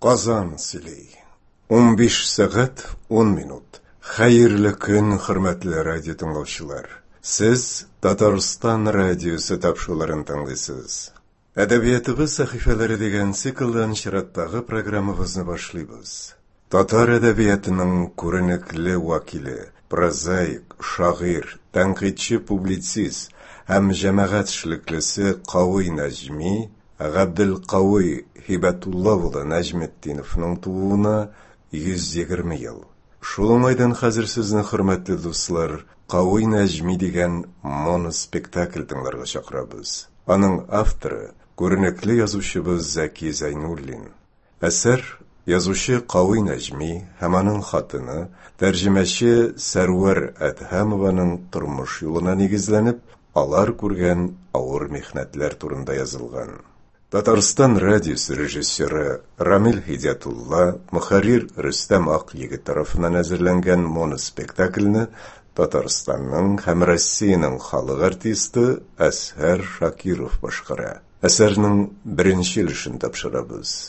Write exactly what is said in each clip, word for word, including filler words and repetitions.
Казан сөйлей. он беш сағат он минут. Хайырлы күн, хөрмәтле радио тыңлаучылар. Сез Татарстан радиосы тапшыруларын тыңлыйсыз. Әдәбиятыбыз сәхифәләре дигән циклдан чираттагы программабызны башлыйбыз. Татар әдәбиятының күренекле вакиле, прозаик, шагыйрь, тәнкыйтьче, публицист һәм җәмәгать эшлеклесе Кавый Нәҗми, Габделкавый Һибәтулла улы Нәҗметдиновның тууына йөз егерме ел. Шул уңайдан хәзер сезне, хөрмәтле дуслар, Кавый Нәҗми дигән моноспектакль тыңларга чакырабыз. Аның авторы күренекле язучыбыз Зәки Зәйнуллин. Әсәр язучы Кавый Нәҗми һәм аның хатыны, тәрҗемәче Сәрвәр Әдһәмованың тормыш юлына нигезләнеп, алар күргән авыр михнәтләр турында язылган. Татарстан радиосы режиссеры Рамил Һидәтулла, мөхәррир Рөстәм Акъегет тарафыннан әзерләнгән моноспектакльне Татарстанның һәм Россиянең халык артисты Әсһәр Шакиров башкара. Әсәрнең беренче өлешен тапшырабыз.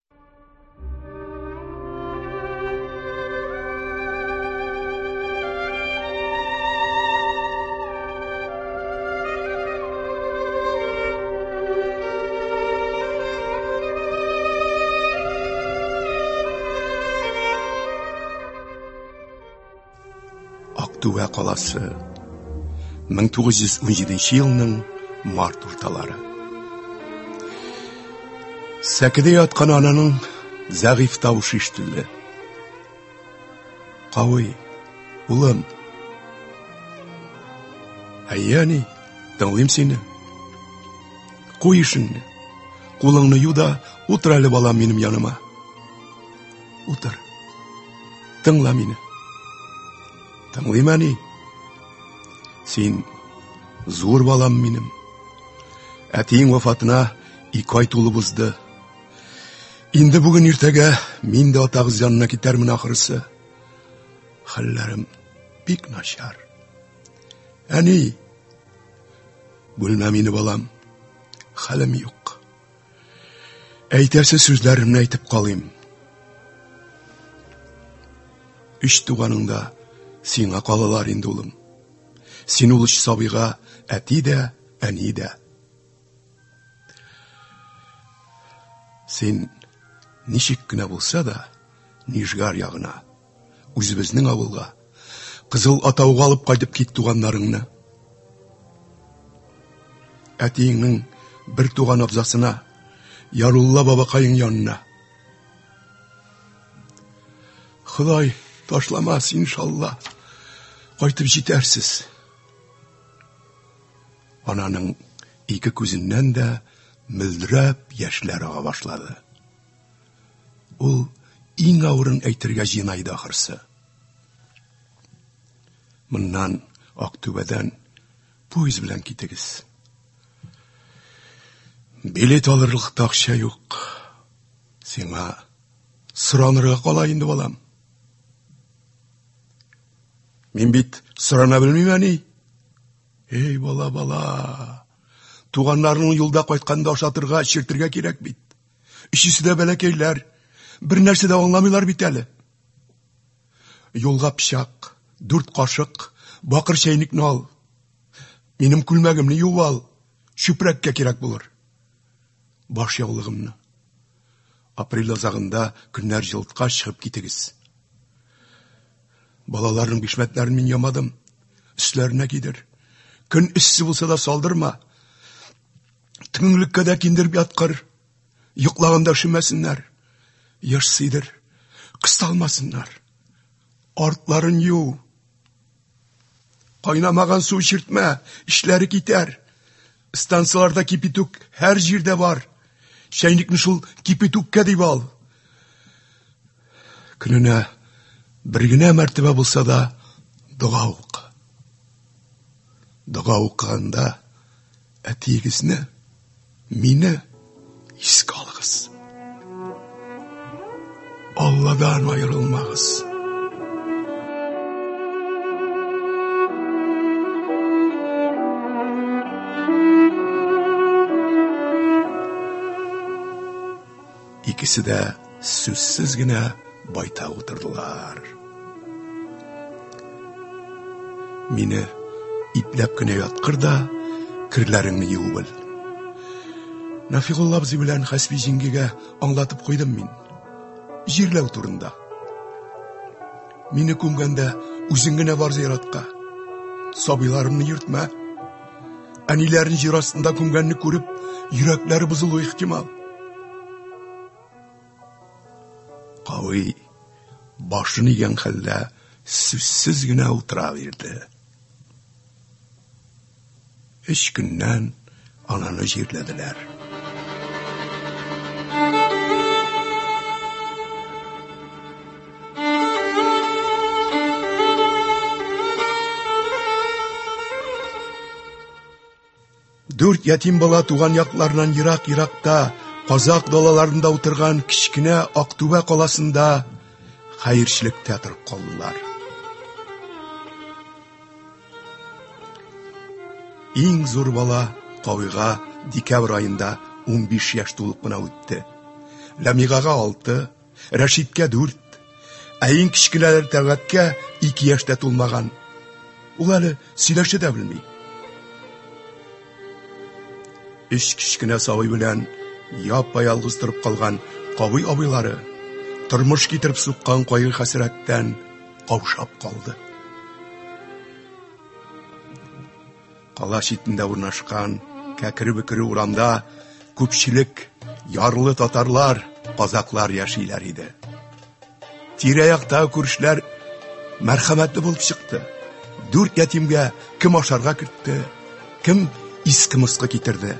Актүбә каласы, мең тугыз йөз унҗиденче елның март урталары. Сәкедә яткан ананың зәгыйф тавышы ишетелде. Кавый, улым. Әйяни, тыңлыйм сине. Куй ишеңне, кулыңны ю да утыр әле, балам, минем яныма. Утыр. Тыңла мине. Тыңлыйм әни. Син зур балам минем. Әтиң вафатына ике ай тулып узды. Инде бүген иртәгә мин дә атагыз янына китәрмен ахырсы. Хәлләрем бик начар. Әни, бүлмә мине, балам. Хәлем юк. Әйтәсе сүзләремне әйтеп калыйм. Үч туганыңда сиңа калалар инде, улым. Син ул өч сабыйга әти дә, әни дә. Син ничек кенә булса да Нижгар ягына, үзебезнең авылга, Кызыл Атауга алып кайтып кит туганнарыңны. Әтиеңнең бер туган абзасына, Ярулла бабакайың янына. Ходай ташламас, иншалла, кайтып җитәрсез. Ананың ике күзеннән дә мөлдерәп яшьләр ага башлады. Ул иң авырын әйтергә җинайды ахырсы. Моннан Актүбәдән поезд белән китегез. Билет алырлык та акча юк. Сиңа соранырга кала инде, балам. Мин бит сорана белмим, әни. Эй, бала, бала. Туганнарның юлда кайтканда ашатырга, чиртергә кирәк бит. Ишесе дә бәләкәйләр, бер нәрсә дә аңламыйлар бит әле. Юлга пычак, дүрт кашык, бакыр чәйникне ал. Минем күлмәгемне юып ал, чүпрәккә кирәк булыр. Баш яулыгымны. Апрель азагында көннәр җылытка чыгып китегез. Балаларның бишмәтләрен мин ямадым. Өсләренә кидер. Көн эссе булса да салдырма. Тыңлеккә дә киндереп яткыр. Йоклаганда шимәсеннәр. Яшсыйдыр. Кысталмасыннар. Артларын ю. Кайнамаган су чиртмә. Эшләре китәр. Станцияларда кипятук һәр җирдә бар. Чәйникне шул кипятукка дип ал. Көненә бер генә мәртәбә булса да дуга ук. Дуга укыганда әтиегезне, мине искә алыгыз. Алладан аерылмагыз. İkisi de сүзсіз генә байтак утырдылар. Мине ипләп кенә яткыр да, кирләреңне юып бел. Нафигулла абзый белән Хәсби җиңгигә аңлатып куйдым мин. Җирләү турында. Мине күмгәндә үзең генә бар зиратка. Сабыйларымны йөртмә. Әниләрен җир астында күмгәнне күреп, йөрәкләре бозылуы ихтимал. Кавый башын игән хәлдә сүзсез генә утыра бирде. Өч көннән ананы җирләделәр. Дүрт ятим бала туган якларынан ерак-еракта, Казак далаларында утырган кичкенә Актүбә каласында хәерчелектә торып калдылар. Иң зур бала Кавыйга декабрь айында ун биш яшь тулып кына үтте. Ләмигага алты, Рәшиткә дүрт, ә иң кичкенәләр Тәлгатькә ике яшьтә тулмаган. Ул әле сөйләшә дә белми. Өч кичкенә сабый белән япа-ялгыз торып калган Кавый абыйлары тормыш китереп суккан кайгы хәсрәттән каушап калды. Кала читендә урнашкан кәкре-бөкре урамда күпчелек ярлы татарлар, казаклар яшиләр иде. Тирә-якта күршләр мәрхәмәтле булып чыкты. Дүрт ятимгә кем ашарга кертте, кем иске-мыскы китерде.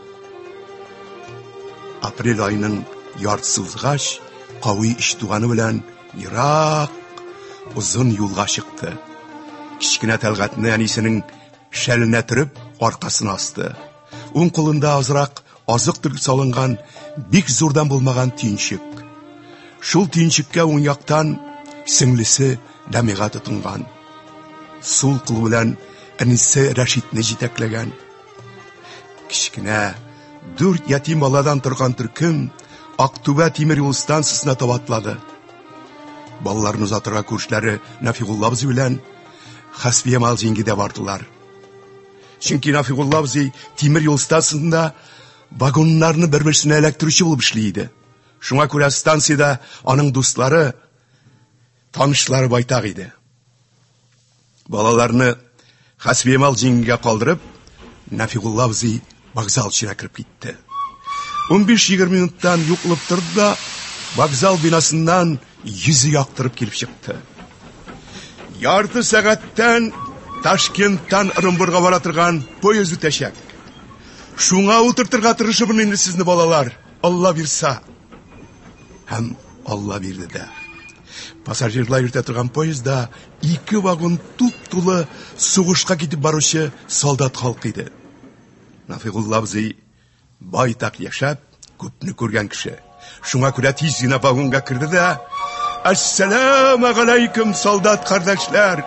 Апрель айының яртысы узгач, Кавый иш туганы белән ерак, узын юлга чыкты. Кичкенә Тәлгатне әнисенең шәленә төреп, аркасына асты. Уң кулында азрак азык-төлек салынган, бик зурдан булмаган тинчек. Шул тинчеккә уң яктан сеңлесе Ләмига тотынган. Сул кулы белән әнисе Рәшитне җитәкләгән. Кичкенә дүрт ятим баладан торган төркем Актүбә тимер юл станциясына таба атлады. Балаларны озатырга күршләре Нафигулла абзый белән Хәсби Ямал җиңги дә бардылар. Чөнки Нафигулла абзый тимер юл станциясында вагоннарны бер-берсенә эләктерүче булып эшли иде. Шуңа күрә станциядә аның дуслары, танышлары байтак иде. Балаларны Хәсби Ямал җиңгигә калдырып, Нафигулла абзый вокзал эченә кирип китте. ун биш-егерме минуттан юклып торды да, вокзал бинасыннан йөзе яктырып килеп чыкты. Ярты сәгатьтән Ташкенттан Орынбурга бара торган поезд үтәчәк. Шуңа утыртырга тырышыбын инде сезне балалар, Алла бирса. Һәм Алла бирде дә. Пассажирлар йөртә торган поездда ике вагон туп-тулы сугышка китеп баручы солдат халкы иде. Нафигулла абзый байтак яшәп, күпне күргән кеше. Шуңа күрә тиз генә вагонга кирде дә: "Ассаламу алейкум, солдат кардәшләр!"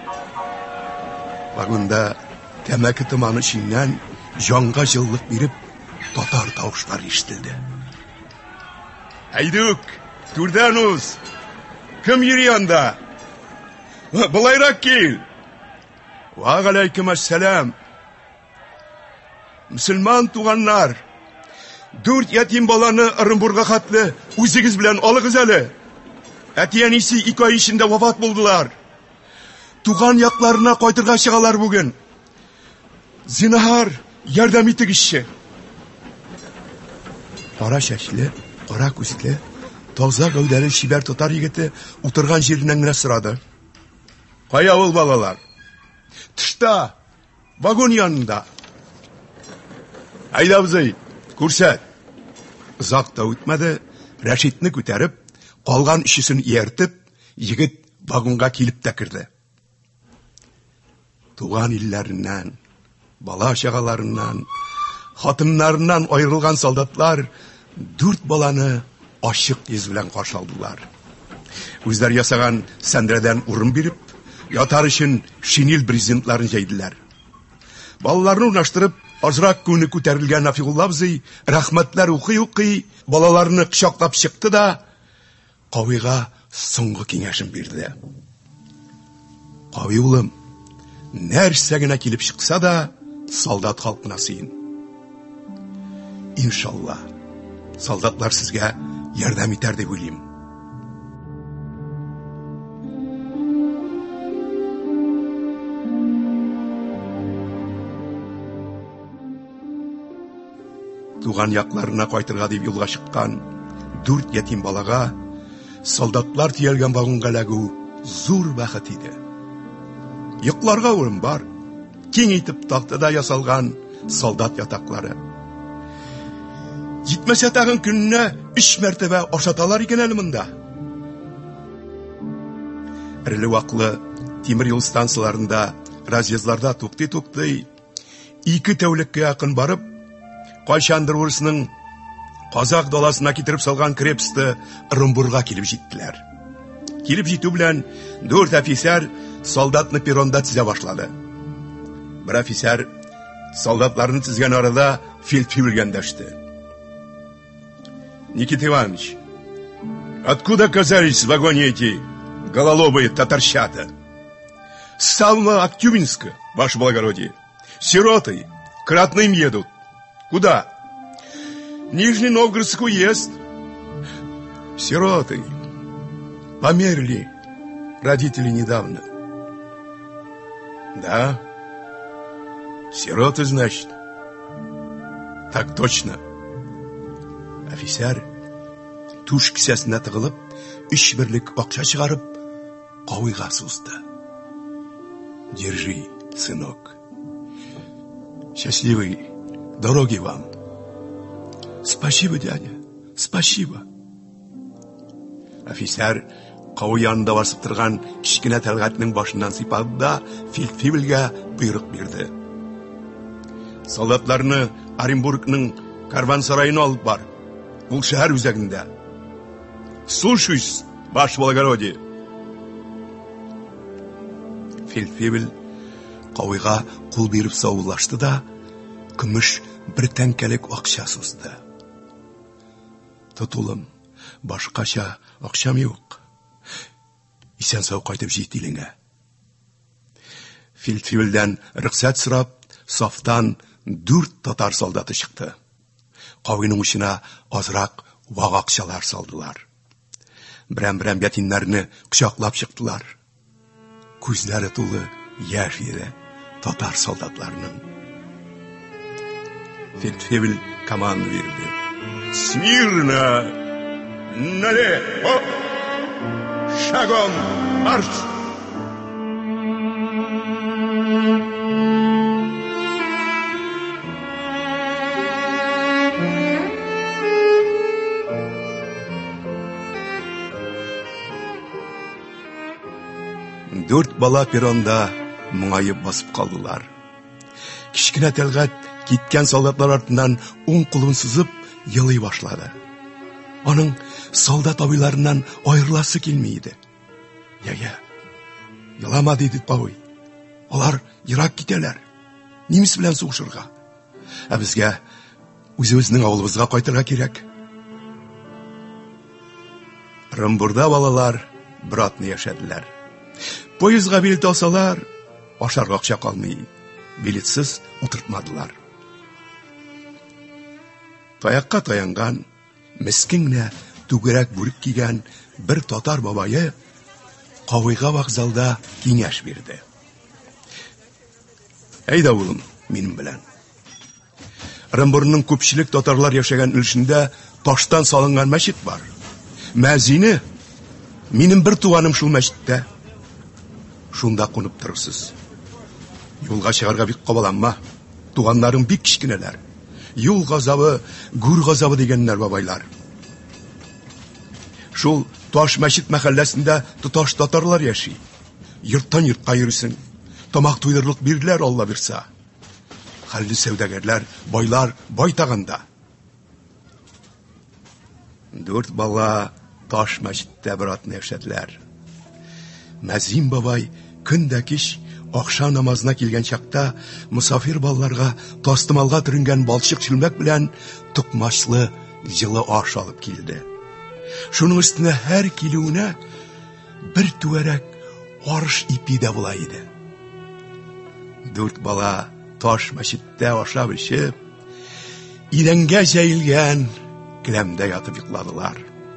Вагонда тәмәке томаны шиннән җанга җыллык биреп, татар тавышлары ишетелде. "Әйдүк, түрдән уз! Кем йөри анда? Булайрак кил!" "Ва алейкум ассалам! Мөселман туганнар, дүрт ятим баланы Орынбурга хатлы үзегез белән алыгыз әле. Әти-әнисе ике ай эчендә вафат булдылар. Туган якларына кайтырга чыгалар бүген. Зинһар, ярдәм итегезче." Кара чәчле, кара күзле, таза гәүдәле чибәр татар егете утырган җиреннән генә сорады: "Кая ул балалар?" "Тышта, вагон янында." "Әйдә абзый, күрсәт." Озак та үтмәде, Рәшитне күтәреп, калган өчесен ияртеп, егет вагонга килеп тә кирде. Туган илләреннән, бала-чагаларыннан, хатыннарыннан аерылган солдатлар дүрт баланы ачык йөз белән каршы алдылар. Үзләр ясаган сәндрәдән урын биреп, ятар өчен шинил брезентларын җәйделәр. Балаларны урнаштырып, азрак күне күтәрелгән Нафигулла абзый рәхмәтләр укый-укый балаларны кочаклап чыкты да, Кавыйга соңгы киңәшен бирде. Кавый улым, нәрсә генә килеп чыкса да, солдат халкына сыйын. Иншалла, солдатлар сезгә ярдәм итәр дип уйлыйм. Туган якларына кайтырга дип юлга чыккан дүрт ятим балага солдатлар тиялгән вагонга эләгү зур бәхет иде. Йокларга урын бар, киң итеп тактада ясалган солдат ятаклары. Җитмәсә тагын көнне өч мәртәбә ашаталар икән әле монда. Ирле-ваклы тимер юл станцияларында, разъездларда туктый-туктый, ике тәүлеккә якын барып, кайчандыр урысның Казак даласына китереп салган крепосты Ырымбурга килеп җиттеләр. Килеп җитү белән дүрт офицер солдатны перронда тизә башлады. Бер офицер солдатларны тизгән арада фельдфебельгә дәште. Никита Иванович, откуда оказались в вагоне эти гололобые татарчата? С самого Актюбинска, ваше благородие. Сироты, кратно им едут. Куда? Нижний Новгородский уезд. Сироты. Померли родители недавно. Да? Сироты, значит. Так точно. Офицер туш кисәсенә тыгылып, өч берлек акча чыгарып, Кавыйга сузды. Держи, сынок. Счастливой дороги вам. Спасибо, дядя. Спасибо. Офицер Кавый янында басып торган кичкенә Тәлгатның башыннан сыйпады да фельдфебельгә буйрык бирде. Солдатларны Оренбургның карвансарайына алып бар. Ул шәһәр үзәгендә. Слушаюсь, ваше благородие. Фельдфебель Кавыйга кул биреп саулашты да, көмеш бер тәңкәлек акча сузды. Тотулым, башкача акчам юк. Исән сау кайтып җит илеңә. Фельдфебельдән рөхсәт сорап, сафтан дүрт татар солдаты чыкты. Кавыйның учына азрак вак акчалар салдылар. Берәм-берәм ятимнәрне кочаклап чыктылар. Күзләре тулы яшь иде татар солдатларының. Фельдфебель команда бирде. Смирно! Налево! Шагом марш! Дүрт бала перронда моңаеп басып калдылар. Кичкенә Тәлгат киткән солдатлар артыннан уң кулын сузып елый башлады. Аның солдат абыйларыннан аерыласы килми иде. Я-я, елама диде Кавый. Алар ерак китәләр. Немец белән сугышырга. Ә безгә үзебезнең авылыбызга кайтырга кирәк. Ырымбурда балалар бер атны яшәделәр. Поездга билет алсалар, ашарга акча калмый. Билетсез утыртмадылар. Таякка таянган, мескингне түгәрәк бүрек кигән бер татар бабайы Кавыйга вокзалда киңәш бирде. Әйдә улым, минем белән. Ырымбурның күпчелек татарлар яшәгән өлешендә таштан салынган мәчет бар. Мәзине минем бер туганым шул мәчеттә. Шунда кунып торырсыз. Юлга чыгарга бик кабаланма. Туганнарың бик кичкенәләр. Юл газабы, гүр газабы дигәннәр бабайлар. Шул таш мәчет мәхәлләсендә тоташ татарлар яши. Йорттан йортка йөрисең. Тамак туйдырлык бирделәр Алла бирса. Хәлле сәүдәгәрләр, байлар байтагында. Дүрт бала таш мәчеттә бер атны яшәделәр. Мәзин бабай көндә кич акша намазына килгән чакта мусафир балларга тастымалга төренгән балчык чилмәк белән тукмачлы җылы аш алып килде. Шуның өстенә һәр килүенә бер түгәрәк арыш ипи дә була иде. Дүрт бала таш мәчеттә ашап-эчеп, идәнгә җәелгән келәмдә ятып йокладылар.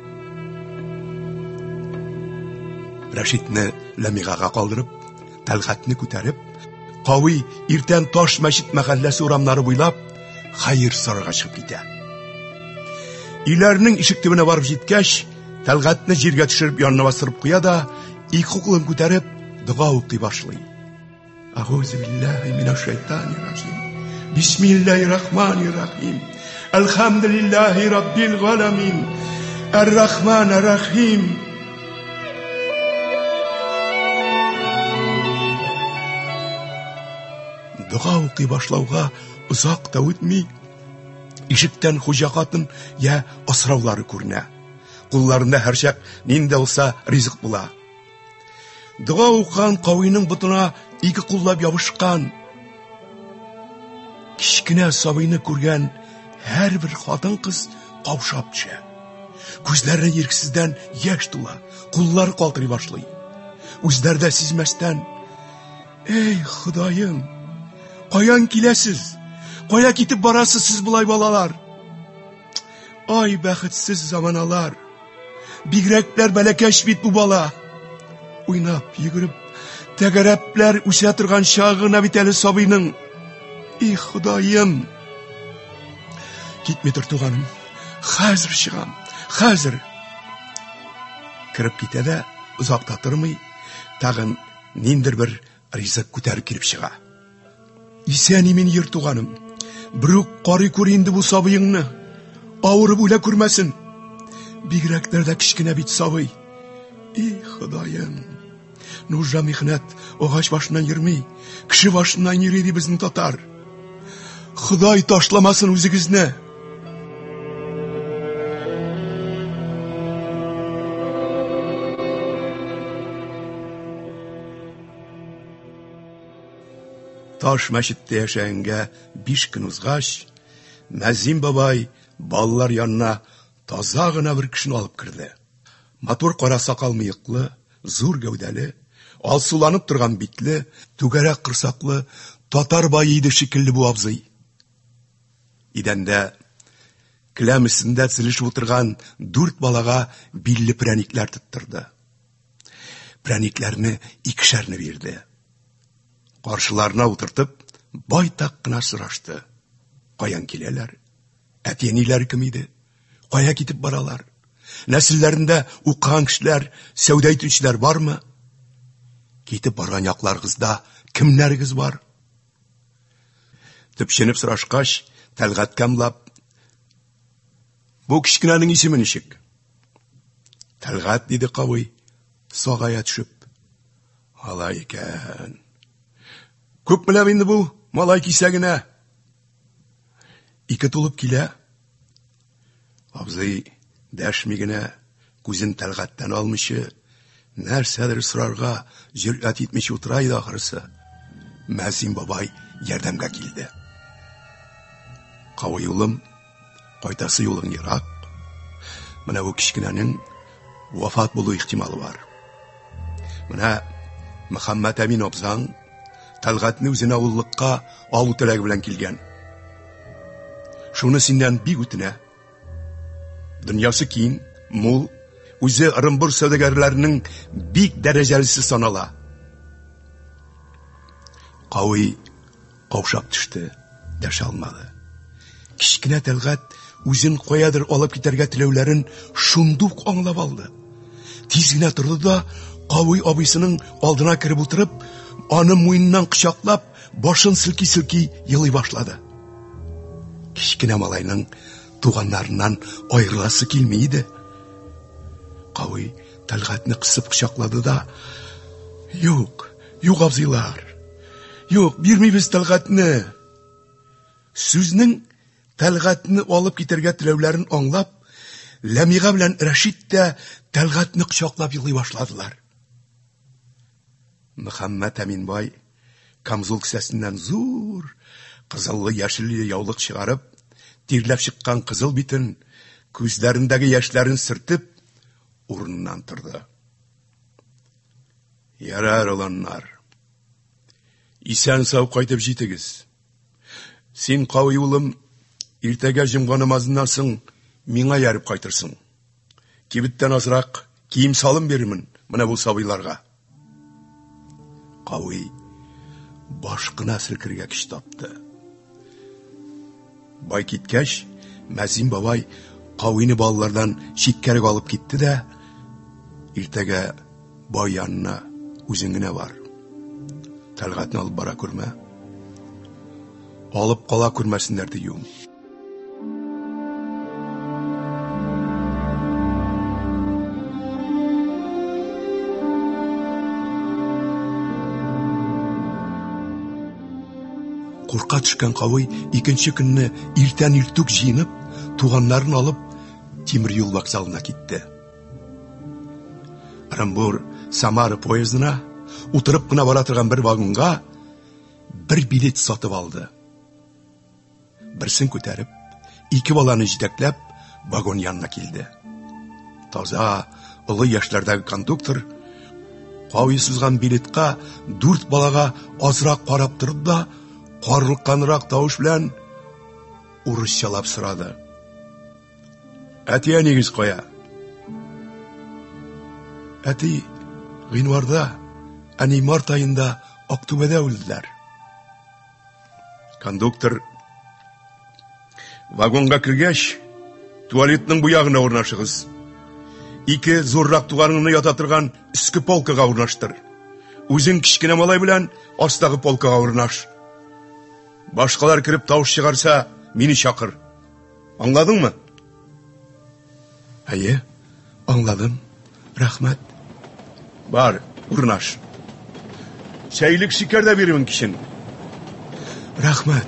Рәшитне Ләмигага калдырып, Тәлгатне күтәреп, Кавый иртән таш мәчет мәхәлләсе урамнары буйлап хәер сарыга чыгып китә. Өйләрнең ишек төбенә барып җиткәч, Тәлгатне җиргә төшереп янына басырып куя да, ике кулын күтәреп дуга укый башлый. Аузу биллаһи минаш шайтанир раҗим. Бисмиллаһир рахманир рахим. Әлхәмдүлиллаһи раббил галәмин. Ар-рахманир рахим. Дуга укый башлауга озак та үтми, ишектән хуҗа хатын я асраулары күренә. Кулларында һәрчак нинди булса ризык була. Дуга укыган Кавыйның бутына ике куллап ябышкан. Кичкенә сабыйны күргән һәрбер хатын-кыз каушап төшә. Күзләренә ирексездән яшь тула, куллары калтырый башлый. Үзләрдә сизмәстән: "Эй, Ходаем, каян киләсез? Кая китеп барасыз сез булай балалар? Ай, бәхетсез заманалар. Бигрәкләр бәләкәч бит бу бала. Уйнап, йөгереп, тәгәрәпләр үсә торган чагына бит әле сабыйның. И Ходаем, китми тор туганым. Хәзер чыгам, хәзер." Киреп китә дә, озакта тормый, тагын ниндер бер ризык күтәреп килеп чыга. "Исән мин йөр туганым. Брук карый күр инде бу сабыйыңны. Авырып үлә күрмәсен. Бигрәкләр дә кичкенә бит сабый. И Ходаем, нужа михнәт агач башыннан йөрми, кеше башыннан йөри ди безнең татар. Ходай ташламасын үзегезне." Таш мәчеттә яшәгәнгә биш көн узгач, Мәзин бабай балалар янына таза гына бер кешене алып керде. Матур кара сакал мыеклы, зур гәүдәле, алсуланып торган битле, түгәрәк кырсаклы татар бае иде шикелле бу абзый. Идәндә келәм өстендә тезелешеп утырган дүрт балага билле прәникләр тоттырды. Прәникләрне икешәрне бирде. Каршыларына утыртып, байтак кына сорашты. Каян киләләр? Әтиәниләре кем иде? Кая китеп баралар? Нәселләрендә укыган кешеләр, сәүдә итүчеләр бармы? Китеп барган якларыгызда кемнәрегез бар? Төпченеп сорашкач, Тәлгат камлап: "Бу кичкенәнең исеме ничек?" "Тәлгат" диде Кавый, сагая төшеп. "Алай икән. Күп беләм инде бу малай кисәгенә." Ике тулып килә. Абзый дәшми генә, күзен Тәлгаттан алмыйчы, нәрсәдер сорарга җөрьәт итмичә утыра иде ахрысы. Мәзин бабай ярдәмгә килде. "Кавый улым, кайтасы юлың ерак. Менә бу кичкенәнең вафат булу ихтималы бар. Менә Мөхәммәд Әмин абзаң Тәлгатны үзенә уллыкка алу теләге белән килгән. Шуны синнән бик үтенә. Дөньясы киң, мул, үзе Ырымбур сәүдәгәрләренең бик дәрәҗәлесе санала." Кавый каушап төште, дәшә алмады. Кичкенә Тәлгат үзен каядыр алып китәргә теләүләрен шундук аңлап алды. Тиз генә торды да, Кавый абыйсының алдына кереп утырып, аны муеннан кычаклап, башын силки-силки елый башлады. Кичкенә малайның туганнарыннан айрыласы килми иде. Кавый Тәлгатны кысып кычаклады да: "Юк, юк абзыйлар. Юк, бирмибез Тәлгатны." Сүзнең Тәлгатны алып китәргә теләүләрен аңлап, Ләмига белән Рәшит тә Тәлгатны кычаклап елый башладылар. Мөхәммәд Әмин бай камзул кесәсеннән зур кызыллы яшелле яулык чыгарып, тирләп чыккан кызыл битен, күзләрендәге яшьләрен сөртеп, урыннан торды. Ярар, уланнар. Исән сау кайтып җитегез. Син, Кавый улым, иртәгә җомга намазыннан соң миңа ярып кайтырсың. Кибеттән азрак кием салым бирермен менә бу сабыйларга. Кавый башкына селкергә көч тапты. Бай киткәч, Мәзин бабай Кавыйны балалардан читкәрәк алып китте дә, иртәгә бай янына үзең генә бар. Тәлгатны алып бара күрмә. Алып кала күрмәсеннәр диюм. Курка төшкән Кавый икенче көнне иртән иртүк җыенып, туганнарын алып, тимер юл вокзалына китте. Оромбур Самара поездына утырып кына бара торган бер вагонга бер билет сатып алды. Берсен күтәреп, ике баланы җитәкләп, вагон янына килде. Таза, олы яшьләрдәге кондуктор Кавый сызган билетка дүрт балага азрак карап торды да, карлыкканрак тавыш белән урысчалап сорады. Әти нигез кая? Әти гыйнварда, әни март айында Актүбәдә үлделәр. Кондуктор вагонга кергәч, туалетның бу ягына урнашыгыз. Ике зуррак туганыңны ята торган өске полкага урнаштыр. Үзең кичкенә малай белән астагы полкага урнаш. Башкалар кирип тавыш чыгарса, мине чакыр. Аңладыңмы? Әйе, аңладым. Рәхмәт. Бар, урнаш. Чәйлек шикәр дә бирәмен кишен. Рәхмәт.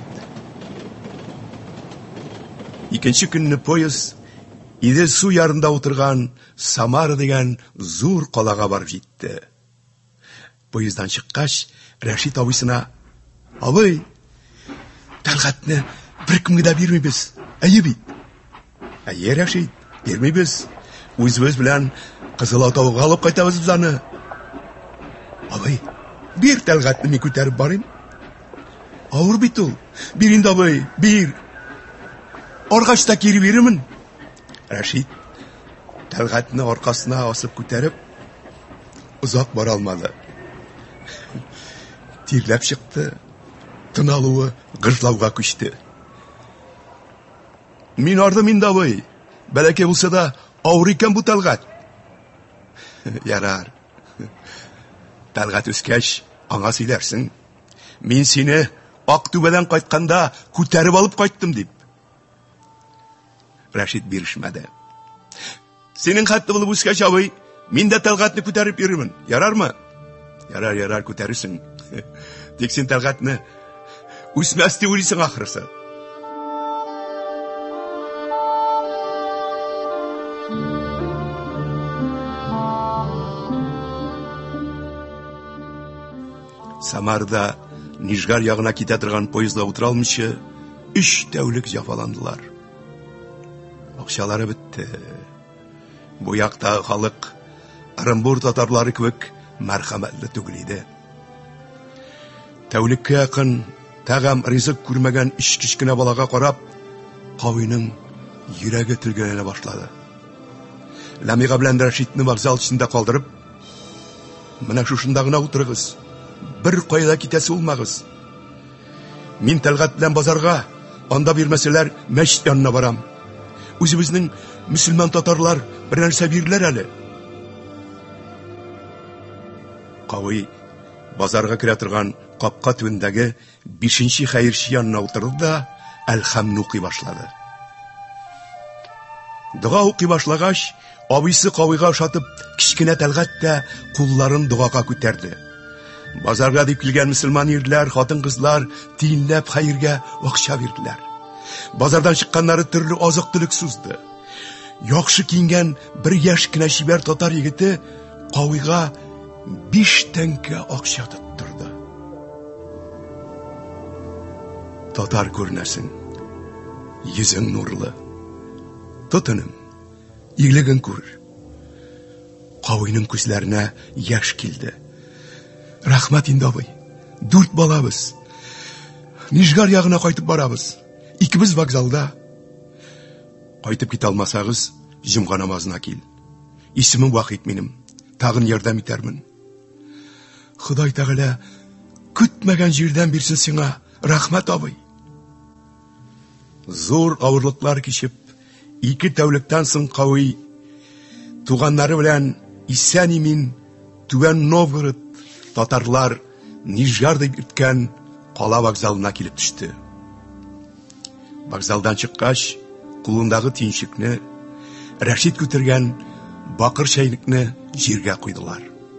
Икенче көнне поезд Идел су ярында утырган Самара дигән зур калага барып җитте. Поезддан чыккач, Рәшит абыйсына: "Абый, Тәлгатне бер кемгә дә бирмибез. Әйе бит?" "Әйе, Рәшит, бирмибез. Үзебез белән Кызыл Атауга алып кайтабыз без аны." "Абый, бир Тәлгатне мин күтәреп барыйм." "Авыр бит ул. Бир инде, абый, бир. Аргачта кире бирермен." Рәшит Тәлгатне аркасына асып күтәреп озак бара алмады. Тирләп чыкты. Тын алуы гыжлауга күчте. "Мин ардым инде, абый. Бәләкәй булса да авыр икән бу Тәлгат." "Ярар. Тәлгат үскәч, аңа сөйләрсең. Мин сине Актүбәдән кайтканда күтәреп алып кайттым" дип. Рәшит бирешмәде. "Синең хәтле булып үскәч, абый, мин дә Тәлгатны күтәреп йөрермен. Ярармы?" "Ярар, ярар, күтәрерсең. Тик син Тәлгатны үсмәс дип уйлыйсың ахрысы." Самарда Нижгар ягына китә торган поездга утыра алмыйча, өч тәүлек җәфаландылар. Акчалары бетте. Бу якта халык Оромбур татарлары кебек мәрхәмәтле түгел иде. Тәүлеккә якын тагам ризык күрмәгән өч кичкенә балага карап, Кавыйның йөрәге телгәнә башлады. Ламига белән Рәшитне вокзал эчендә калдырып, "Менә шушында гына утырыгыз. Бер кайда китәсе булмагыз. Мин Тәлгат белән базарга, анда бирмәсәләр, мәчет янына барам. Үзебезнең мөселман татарлар бер нәрсә бирерләр әле." Кавый базарга керә торган капка төбендәге бишенче хәерче янына утырды да Әл-Хәмне укый башлады. Дуга укый башлагач, абыйсы Кавыйга ошатып, кичкенә Тәлгат тә кулларын дугага күтәрде. Базарга дип килгән мөселман ирләр, хатын-кызлар тиенләп хәергә акча бирделәр. Базардан чыкканнары төрле азык-төлек сузды. Яхшы киенгән бер яшь кенә чибәр татар егете Кавыйга биш тәңкә акча тоттырды. "Татар күрнәсең, йөзең нурлы. Тотыным, иглеген күр. Кавыйның күзләренә яшь килде. Рәхмәт инде, абый. Дүрт балабыз. Нижгар ягына кайтып барабыз. Икебез вокзалда. Кайтып китә алмасагыз, җомга намазына кил. Исемем Вахит минем. Тагын ярдәм итәрмен. Ходай Тәгалә көтмәгән җирдән бирсен сиңа. Рәхмәт, абый. Зур авырлыклар кичеп, ике тәүлектән соң Кавый туганнары белән исән-имин Түбән Новгород татарлар Нижгар дип иткән кала вокзалына килеп төште. Вокзалдан чыккач, кулындагы тинчекне, Рәшит күтәргән бакыр чәйнекне җиргә куйдылар.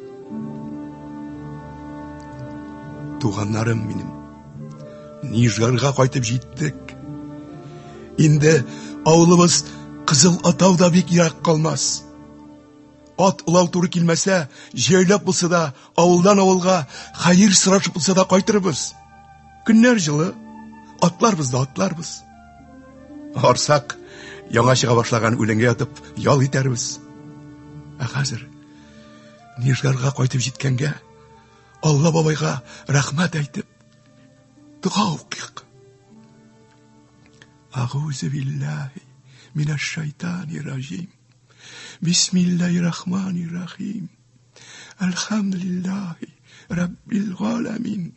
Туганнарым минем, Нижгарга кайтып җиттек. Инде авылыбыз Кызыл Атауда бик ерак калмас. Ат улау туры килмәсә, җәйләп булса да, авылдан авылга хәер сорашып булса да кайтырбыз. Көннәр җылы, атларбыз да атларбыз. Арсак, яңа чыга башлаган үләнгә ятып, ял итәрбез. Ә хәзер Нижгарга кайтып җиткәнгә, Алла бабайга рәхмәт әйтеп, дуа укыйк. Аъузу биллаһи минәш шайтанир раҗим. Бисмиллаһир-рахманир-рахим. Әлхәмдүлиллаһи раббил галәмин.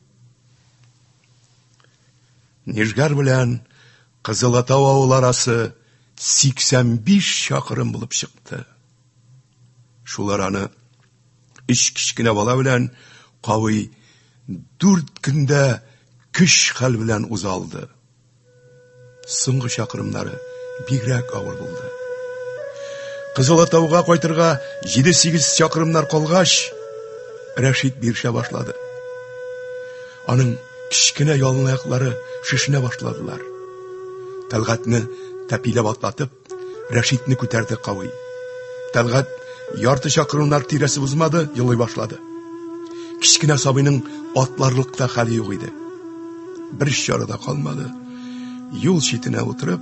Нижгар белән Кызыл Атау авылы арасы сиксән биш чакрым булып чыкты. Шулар аны өч кичкенә бала белән Кавый дүрт көндә көч хәл белән узалды. Соңгы чакрымнары бигрәк авыр булды. Кызыл Атауга кайтырга җиде-сигез чакрымнар калгач, Рәшит бирешә башлады. Аның кичкенә ялын аяклары шешенә башладылар. Тәлгатне тәпиләп атлатып, Рәшитне күтәрде Кавый. Тәлгат ярты чакрымнар тирәсе узмады, елый башлады. Кичкенә сабыйның атларлыкта хәле юк иде. Бер чара да калмады. Юл читенә утырып,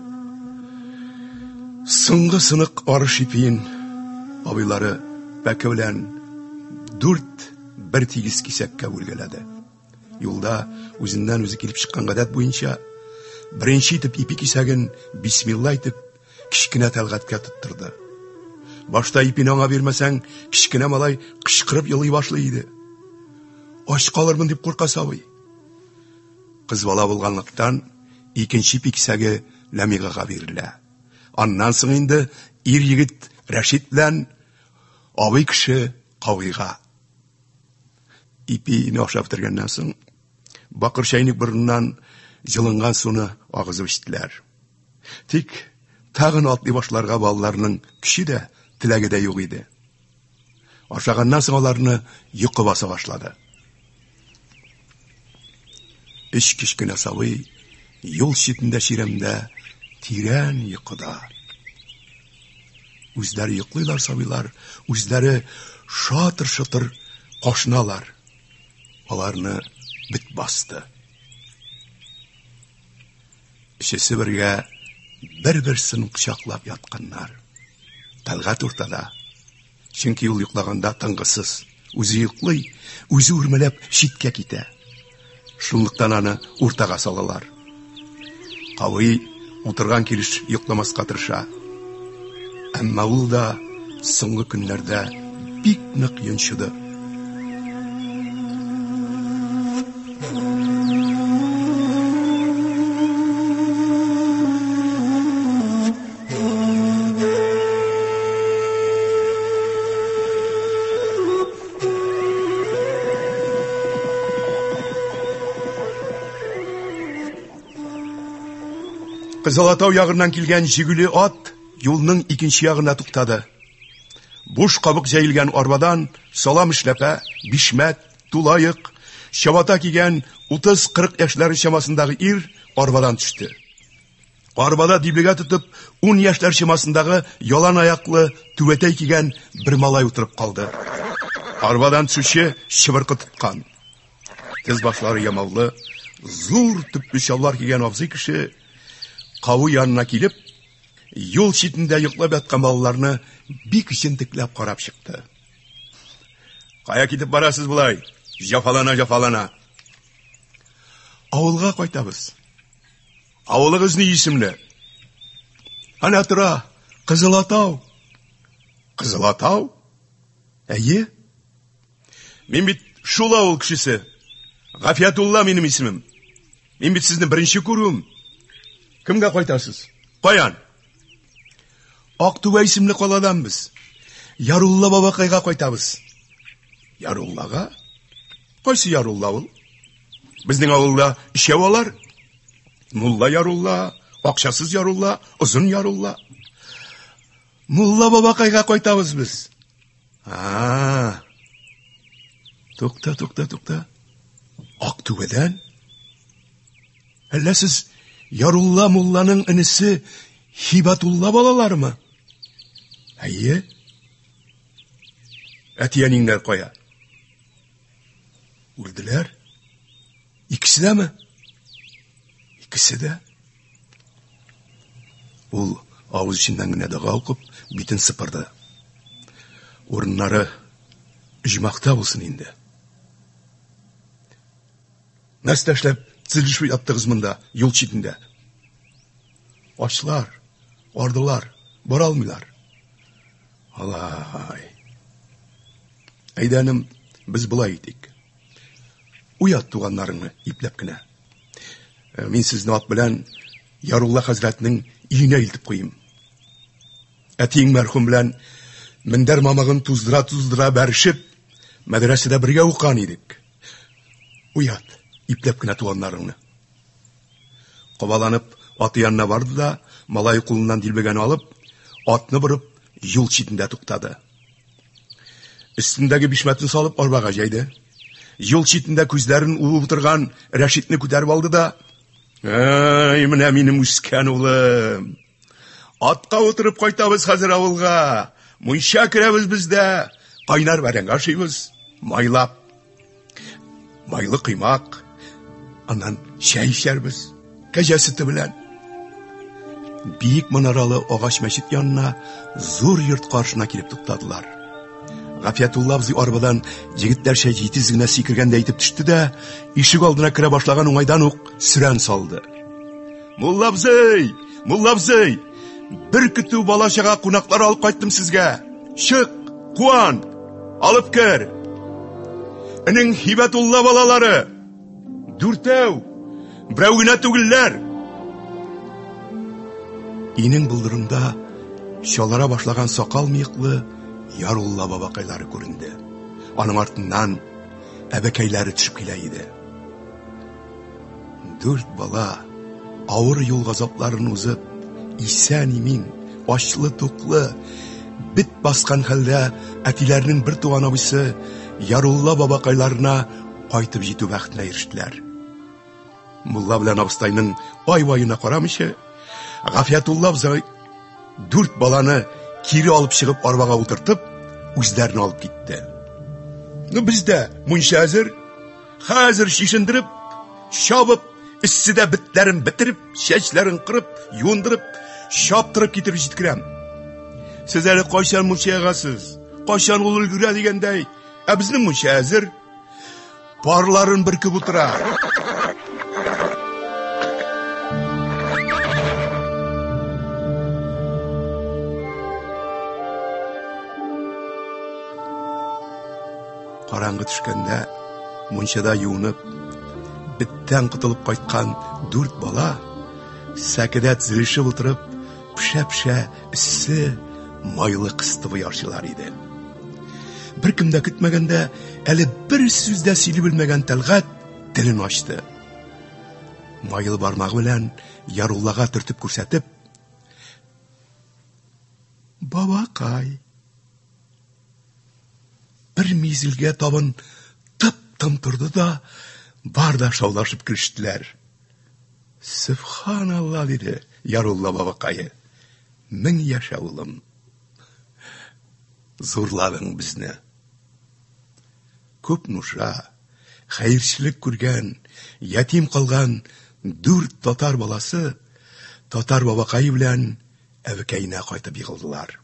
соңгы сынык арыш ипиен абыйлары пәке белән дүрт бер тигез кисәккә бүлгәләде. Юлда үзеннән үзе килеп чыккан гадәт буенча беренче итеп ипи кисәген бисмилла итеп кичкенә Тәлгатка тоттырды. Башта ипин аңа бирмәсәң, кичкенә малай кычкырып елый башлый иде. Ач калырмын дип курка сабый. Кыз бала булганлыктан икенче ипи кисәге Ләмигага бирелә. Аннан соң инде ир егет Рәшит белән абый кеше Кавыйга. Ипине ашап бетергәннән соң бакыр чәйник борыннан җылынган суны агызып эчтеләр. Тик тагын атлый башларга балаларның көче дә, теләге дә юк иде. Ашаганнан соң аларны йокы баса башлады. Өч кичкенә сабый юл читендә чиремдә тирән йокыда. Үзләре йоклыйлар сабыйлар, үзләре шатыр-шатыр кашналар. Аларны бит басты. Ишесе бергә бер-берсен кочаклап ятканнар. Тәлгат уртада. Чөнки ул йоклаганда тынгысыз, үзе йоклый, үзе үрмәләп читкә китә. Шунлыктан аны уртага салалар. Кавый утырган килеш йокламаска тырыша. Әмма ул да соңгы көннәрдә бик нык йончыды. Кызыл Атау ягыннан килгән җигүле ат юлның икенче ягына туктады. Буш кабык җәелгән арбадан салам эшләпә, бишмәт, тулайык, чабата кигән утыз-кырык яшьләр чамасындагы ир арбадан төште. Арбада диблегә тотып ун яшьләр чамасындагы ялан аяклы түбәтәй кигән бер малай утырып калды. Арбадан төшүче чыбыркы тоткан. Тез башлары ямаулы, зур төпле чалбар кигән абзый кеше Кавый янына килеп, юл читендә йоклап яткан балаларны бик җентекләп карап чыкты. Кая китеп барасыз булай? Җафалана, җафалана. Авылга кайтабыз. Авылыгыз ни исемле? Ана тора, Кызылатау. Кызылатау? Әйе? Мин бит шул авыл кешесе. Гафиятулла минем исемем. Мин бит сезне беренче күрүм. Кемгә кайтасыз? Каян? Актүбә исемле каладан без. Ярулла бабакайга кайтабыз. Яруллага? Кайсы Ярулла ул? Безнең авылда ишәү алар. Мулла Ярулла, акчасыз Ярулла, озын Ярулла. Мулла бабакайга кайтабыз без. А. Тукта, тукта, тукта. Актүбәдән? Әллә сез Ярулла мулланың инесе Хибатулла балаларымы? Әйе. Әтиянеңнәр кая? Үлделәр? Икесе дәме? Икесе дә. Ул авыз эченнән генә дога укып, битен сыпырды. Урыннары җмакта булсын инде. Нәрсә эшләп зилешү яптыгыз монда, юл читендә? Ачлар, ардылар, бара алмыйлар. Алай. Әйдәнем, без булай итик. Уят туганнарыңны ипләп кенә. Мин сезне ат белән Ярулла хәзрәтнең өенә илтеп куйым. Әтиң мәрхүм белән мендәр мамагын туздыра-туздыра бәришеп, мәдрәсәдә бергә укыган идек. Уят, ипләп кенә туганнарыңны. Кабаланып, аты янына барды да, малай кулыннан дилбегән алып, атны борып, юл читендә туктады. Өстендәге бишмәтен салып арбага җәйде. Юл читендә күзләрен уып торган Рәшитне күтәреп алды да: "Ай, менә минем үскән улым. Атка утырып кайтабыз хәзер авылга. Мунча керәбез бездә. Кайнар бәрәңге ашыйбыз, майлап. Майлы кыймак. Аннан чәй эчәрбез, кәҗә сөте белән." Бик манаралы агач мәчет янына зур йорт каршына килеп туктадылар. Гафиятулла абзый арбадан җегетләрчә җитез генә сикергәндә әйтеп төште дә, ишек алдына керә башлаган уңайдан ук сүрән салды. "Мулла абзый, Мулла абзый, бер көтү балачага кунаклар алып кайттым сезгә. Чык, куан, алып кер. Энең Хибатулла балалары. Дүртәү, берәү генә түгелләр." Инең булдырында чалара башлаган сакал мыеклы Ярулла бабакайлары күренде. Аның артыннан әбәкәйләре төшеп килә иде. Дүрт бала авыр юл газапларын узып, исән имин, ачлы туклы, бит баскан хәлдә әтиләрнең бер туган абыйсы Ярулла бабакайларына кайтып җитү бәхетенә ирештеләр. Мулла белән абыстайның ай-ваена карамыйча, Гафиятулла абзый дүрт баланы кире алып чыгып арбага утыртып, үзләрен алып китте. Ну бездә мунча әзер, хәзер шишендереп, чабып, иссидә битләрен битереп, чәчләрен кырып, юындырып, чаптырып китереп җиткерәм. Сез әле кайчан мунча ягасыз? Кайчан ул өлгерә дигәндәй, ә безнең мунча әзер. Парларын биркеп утыра. Караңгы төшкәндә, мунчада юынып, биттән кытылып кайткан дүрт бала, сәкедә тезелешеп утырып, пешә-пешә иссе, майлы кыстыбы ярчылар иде. Беркем дә көтмәгәндә, әле бер сүз дә сөйли белмәгән Тәлгать телен ачты. Майлы бармагы белән Яруллага төртеп күрсәтеп: "Бабакай." Бер мизелгә табын тып-тым торды да, бар да шаулашып килештеләр. "Субханалла", диде Ярулла бабакае. "Мең яшә улым. Зурладың безне." Күп нуша, хәерчелек күргән, ятим калган дүрт татар баласы татар бабакай белән әвекәйенә кайтып егылдылар.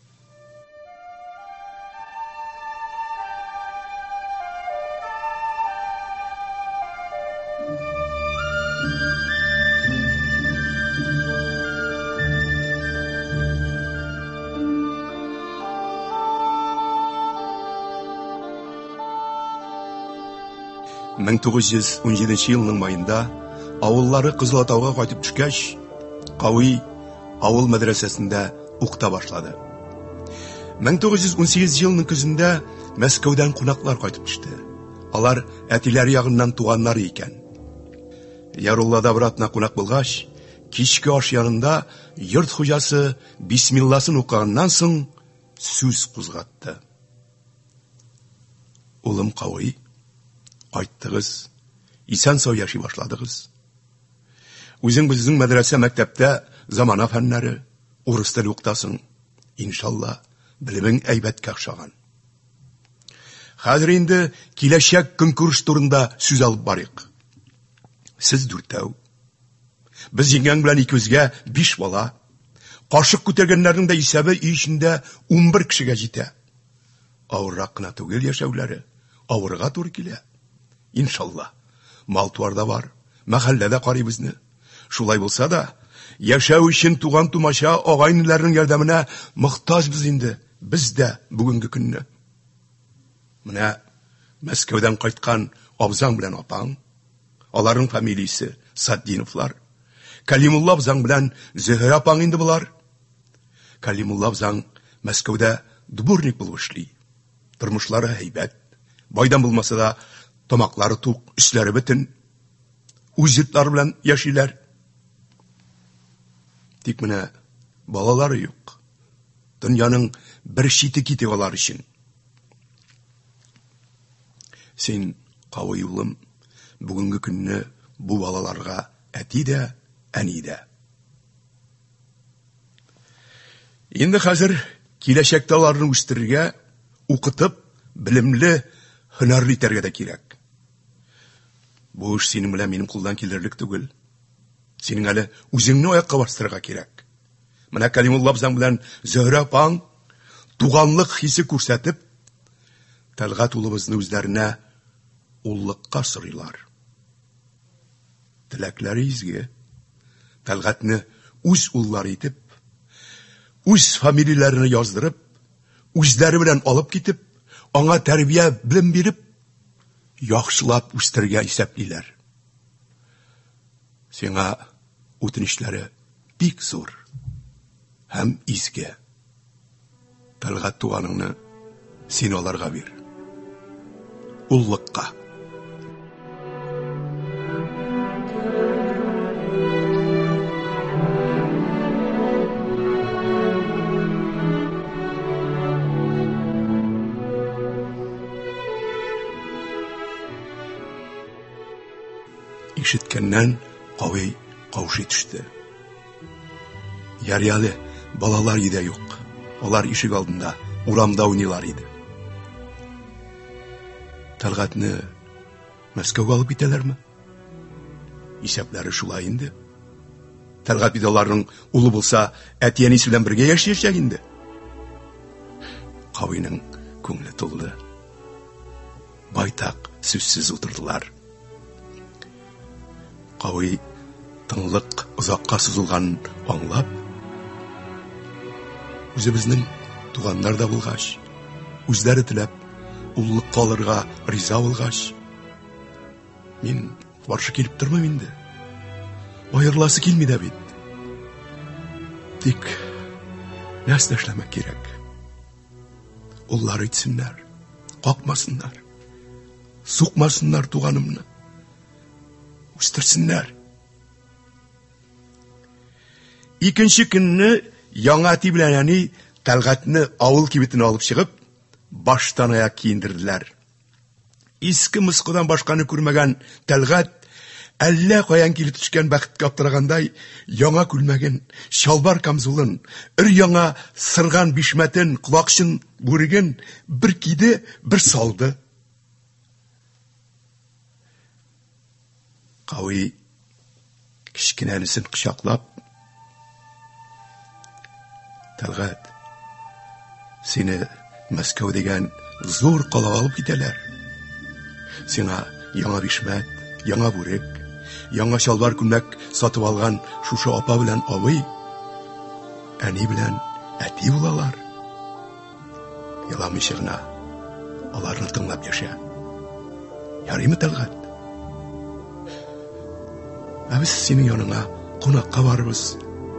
мең тугыз йөз ун җиденче елның майында авыллары Кызылатауга кайтып төшкәч, Кавый авыл мәдрәсәсендә укыта башлады. мең тугыз йөз ун сигез елның көзендә Мәскәүдән кунаклар кайтып төште. Алар әтиләре ягыннан туганнары икән. Яруллада братна кунак булгач, кичке аш янында йорт хуҗасы бисмилласын укыганнан соң сүз кузгатты. Улым Кавый, кайттыгыз, исән-сау яши башладыгыз. Үзең безнең мәдрәсә мәктәптә замана фәннәре, урыс теле укытасың. Иншалла, белемең әйбәткә охшаган. Хәзер инде киләчәк конкурс турында сүз алып барыйк. Сез дүртәү. Без җиңгән белән икебезгә биш бала. Кашык күтәргәннәрнең дә исәбе үй эчендә ун бер кешегә җитә. Авыррак кына түгел яшәүләре, авырга туры килә. Иншалла, мал-туарда бар, мәхәлләдә карыйбызны. Шулай булса да, яшәү өчен туган тумача агай-иниләрнең ярдәменә мохтаҗбыз инде, без дә бүгенге көнне. Менә Мәскәүдән кайткан абзаң белән апаң, аларның фамилиясе Саддиновлар. Калимулла абзаң белән Зөһрә апаң инде булар. Калимулла абзаң Мәскәүдә дворник булып эшли. Тормышлары һәйбәт. Байдан булмаса да тамаклары тук, үсләре бөтен. Үз йортлары белән яшиләр. Тик менә балалары юк. Дөньяның бер чите китә алар өчен. Син, Кавый улым, бүгенге көнне бу балаларга әти дә, әни дә. Инде хәзер киләчәктә аларны үстерергә, укытып, белемле, һөнәрле итәргә дә кирәк. Бу эш синең белән минем кулдан килерлек түгел. Синең әле үзеңне аякка бастырырга кирәк. Менә Калимулла абзаң белән Зөһрә апаң туганлык хисе күрсәтеп, Тәлгат улыбызны үзләренә уллыкка сорыйлар. Теләкләре изге. Тәлгатны үз уллары итеп, үз фамилияләрен яздырып, үзләре белән алып китеп, аңа тәрбия белем биреп, яхшылап үстергә исәплиләр. Сиңа үтенечләре бик зур һәм изге. Тәлгат туганыңны син аларга бир. Уллыкка. Ишеткәннән Кавый каушый төште. Ярялы балалар иде юк. Алар ишек алдында, урамда уйныйлар иде. Тәлгатны Мәскәүгә алып китәләрме? Исәпләре шулай инде. Тәлгат бит аларның улы булса, әти-әнисе белән бергә яшәячәк инде. Кавыйның күңеле тулды. Байтак сүзсез утырдылар. Кавый тынлык озакка сузылган аңлап, үзебезнең туганнар да булгач, үзләре теләп, уллык калырга риза булгач, мин каршы килеп тормыйм инде. Аерыласы килми дә бит. Тик нәрсә эшләмәк кирәк? Уллар итсеннәр, какмасыннар, сукмасыннар туганымны. Үстерсеннәр. Икенче көнне яңа әти белән әни Тәлгатны авыл кибетенә алып чыгып, баштан аяк киендерделәр. Иске мыскыдан башканы күрмәгән Тәлгат әллә каян килеп төшкән бәхеткә аптырагандай, яңа күлмәген, шалбар камзулын, өр яңа сырган бишмәтен, кулакчын бүреген бер киде, бер салды. Кавый кичкенәнесен кычаклап, Тәлгат, сине Мәскәү дигән зур калага алып китәләр. Сиңа яңа бишмәт, яңа бүрек, яңа чалбар күлмәк сатып алган шушы апа белән абый, әни белән әти булалар. Яламыйча гына аларны тыңлап яшә. Ярыймы, Тәлгат? Ә без синең яныңа кунакка барыбыз.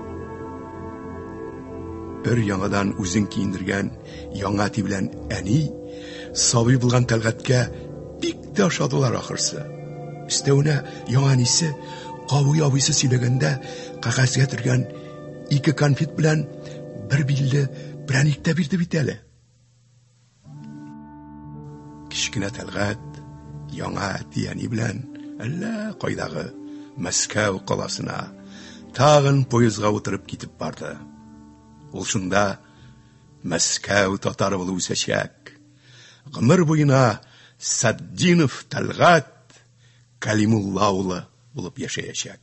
Бер яңадан үзен киендергән яңа әти белән әни сабый булган Тәлгәткә бик тә ошадылар ахырсы. Өстәвенә яңа әнисе кабый абыйсы сөйләгәндә кагазга төргән ике конфет белән бер билле прәник тә бирде бит әле. Кичкенә Тәлгат яңа әти әни белән әллә кайдагы Мәскәү каласына тагын поездга утырып китеп барды. Ул шунда Мәскәү татары булып үсәчәк. Гомер буена Саддинов Тәлгат Калимулла улы булып яшәячәк.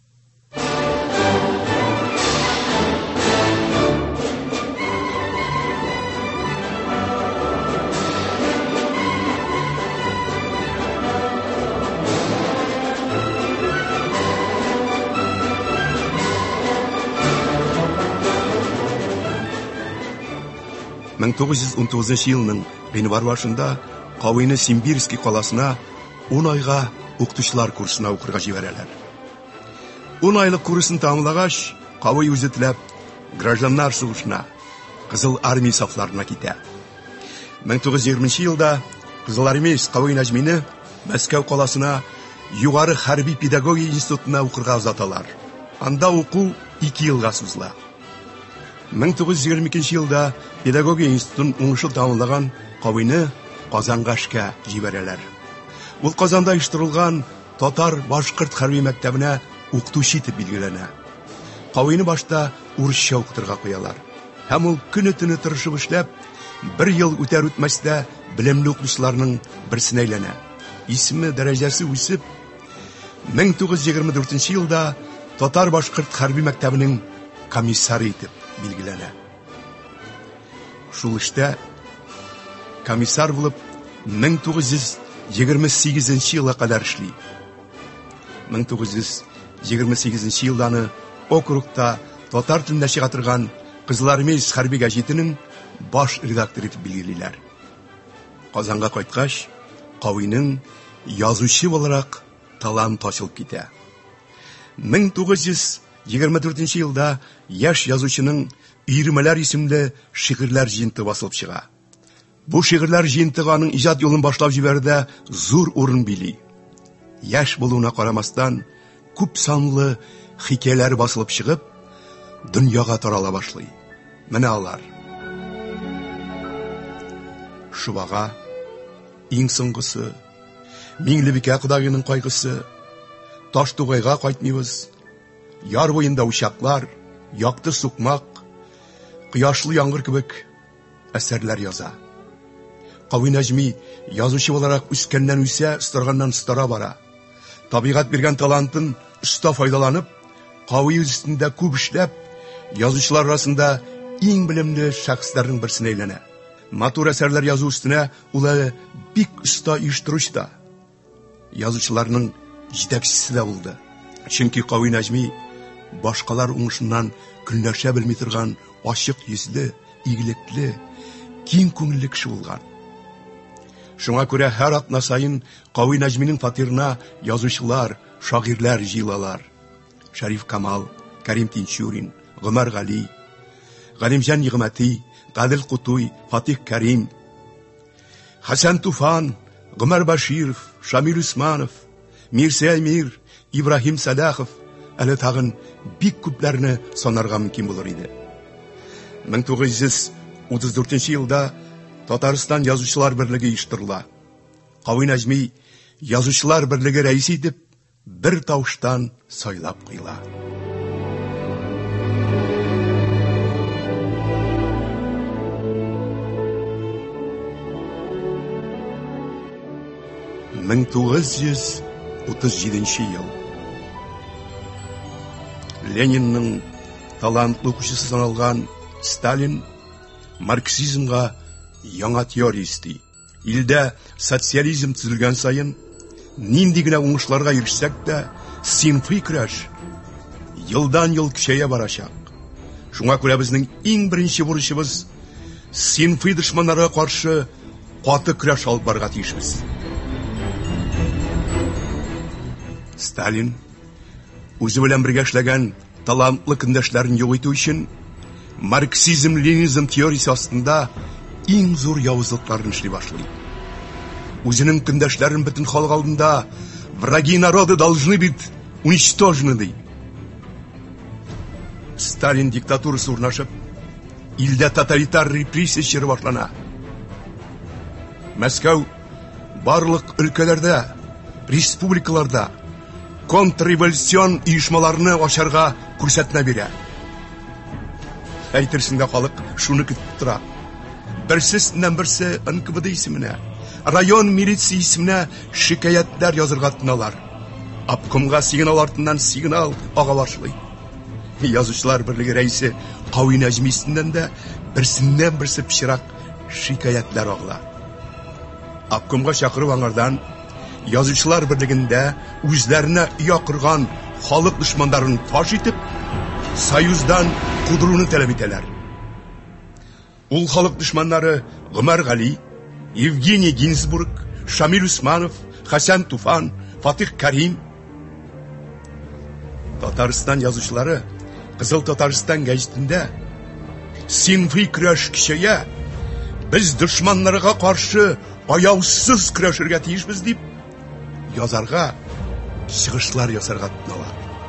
мең тугыз йөз ун тугызынчы елның гыйнвар башында Кавыйны Симбирский каласына ун айга укытучылар курсына укырга җибәрәләр. ун айлык курсын тәмамлагач, Кавый үзе теләп гражданнар сугышына, Кызыл армия сафларына китә. мең тугыз йөз егерменче елда Кызыл армия Кавый Нәҗмине Мәскәү каласына югары хәрби педагогия институтына укырга озаталар. Анда уку ике елга сузыла. мең тугыз йөз егерме икенче елда педагогия институтын уңышлы тәмамлаган Кавыйны Казанга эшкә җибәрәләр. Ул Казанда оештырылган татар-башкорт хәрби мәктәбенә укытучы итеп билгеләнә. Кавыйны башта урысча укытырга куялар. Һәм ул көне-төне тырышып эшләп, бер ел үтәр үтмәстә белемле укытучыларның берсенә әйләнә. Исеме, дәрәҗәсе үсеп, мең тугыз йөз егерме дүртенче елда татар-башкорт хәрби мәктәбенең комиссары итеп билгеләнә. Шул эштә комиссар булып мең тугыз йөз егерме сигезенче елга кадәр эшли. мең тугыз йөз егерме сигезенче елданы округта татар телендә чыга торган Кызыл армия хәрби гәҗитенең баш редакторы итеп билгелиләр. Казанга кайткач, Кавыйның язучы буларак талант ачылып китә. мең тугыз йөз егерме дүртенче елда яшь язучының Өйрәмәләр исемле шигырьләр җыентыгы басылып чыга. Бу шигырьләр җыентыгы аның иҗат юлын башлап җибәрдә зур урын били. Яшь булуына карамастан, күп санлы хикәяләр басылып чыгып, дөньяга тарала башлый. Менә алар. Шубага, иң соңгысы, Миңлебикә кудагыйның кайгысы, Таштугайга кайтмыйбыз, яр буенда учаклар, якты сукмак, Кояшлы яңгыр кебек әсәрләр яза. Кавый Нәҗми язучы буларак үскәннән үсә, старганнан стара бара. Табигать биргән талантын оста файдаланып, Кавый үстендә күп эшләп, язучылар арасында иң белемле шәхесләрнең берсенә әйләнә. Матур әсәрләр язу өстенә ул бик оста оештыручы да. Язучыларның җитәкчесе дә булды. Чөнки Кавый Нәҗми башкалар уңышыннан көнләшә белми торган ачык йөзле, игелекле, киң күңелле кеше булган. Шуңа күрә һәр атна сайын Кавый Нәҗминең фатирына язучылар, шагыйрьләр җыелалар. Шәриф Камал, Кәрим Тинчурин, Гомәр Гали, Галимҗан Нигъмәти, Гадел Кутуй, Фатих Кәрим, Хәсән Туфан, Гомәр Баширов, Шамил Усманов, Мирсә Әмир, Ибраһим Сәләхов, әле тагын бик күпләрне санарга мөмкин булыр иде. мең тугыз йөз утыз дүртенче елда Татарстан язучылар берлеге оештырыла. Кавый Нәҗми язучылар берлеге рәисе итеп бер тавыштан сайлап куела. мең тугыз йөз утыз җиденче ел. Ленинның талантлы укучысы саналган Сталин марксизмга яңа теория исти. Илдә социализм төзелгән сайын, нинди генә уңышларга ирешсәк тә, синфи көрәш елдан-ел көчәя барачак. Шуңа күрә безнең иң беренче бурычыбыз синфи дошманнарга каршы каты көрәш алып барырга тиешбез. Сталин үзе белән бергә эшләгән талантлы көндәшләрен юк итү өчен марксизм-ленинизм теориясе астында иң зур явызлыкларын эшли башлый. Үзенең көндәшләрен бөтен халык алдында враги народа должны быть уничтожены ди. Сталин диктатурасы урнашып, илдә тоталитар репрессия чоры башлана. Мәскәү барлык өлкәләрдә, республикаларда контрреволюцион оешмаларны ачарга күрсәтмә бирә. Әйтерсең халык шуны көтеп тора. Берсеннән берсе эн ка вэ дә исеменә, район милиция исеменә шикаятләр язырга тотыналар. Обкомга сигнал артыннан сигнал ага башлый. Язучылар берлеге рәисе Кавы Нәҗмисеннән дә берсеннән берсе пычрак шикаятләр агыла. Обкомга чакырып аңардан язучылар берлегендә үзләренә якырган халык дошманнарын фаш итеп, союздан кудыруны таләп итәләр. Ул халык дошманнары Гомәр Гали, Евгений Гинзбург, Шамил Усманов, Хасан Туфан, Фатих Карим. Татарстан язучылары Кызыл Татарстан гәҗитендә синфи көрәш көчәя, без дошманнарга каршы аяусыз көрәшергә тиешбез дип язарга, чыгышлар ясарга тотыналар.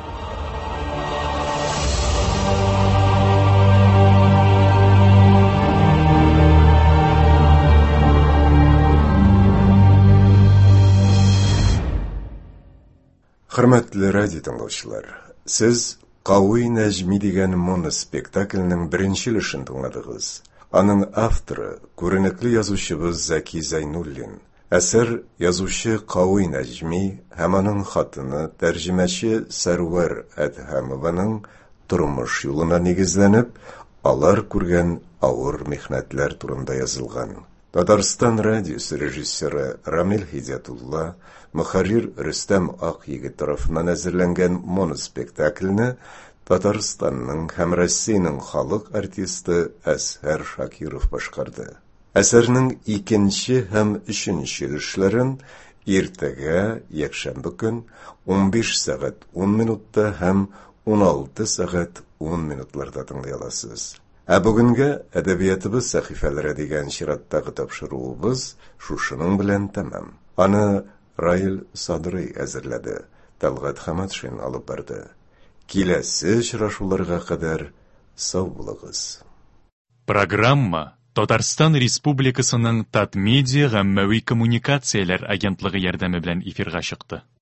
Хөрмәтле радио тыңлаучылар, сез Кавы Нәҗми дигән моноспектакльнең беренче өлешен тыңладыгыз. Аның авторы күренекле язучыбыз Зәки Зәйнуллин. Әсәр язучы Кавы Нәҗми һәм аның хатыны тәрҗемәче Сәрвәр Әдһәмованың тормыш юлына нигезләнеп, алар күргән авыр михнәтләр турында язылган. Татарстан радиосы режиссеры Рамил Хидиятулла, мөхәррир Рөстәм Акъегет тарафыннан әзерләнгән моноспектакльне Татарстанның һәм Россиянең халык артисты Әсһәр Шакиров башкарды. Әсәрнең икенче һәм өченче өлешләрен иртәгә, якшәмбе көн ун биш сәгать ун минутта һәм ун алты сәгать ун минутларда тыңлый аласыз. Ә бүгенгә әдәбиятыбыз сәхифәләре дигән чираттагы тапшыруыбыз шушының белән тәмам. Аны Раил Садрый әзерләде, Талгат Хаматшин алып барды. Киләсе очрашуларга кадәр сау булыгыз. Программа Татарстан Республикасының Татмедиа гаммәви коммуникацияләр агентлыгы ярдәме белән эфирга чыкты.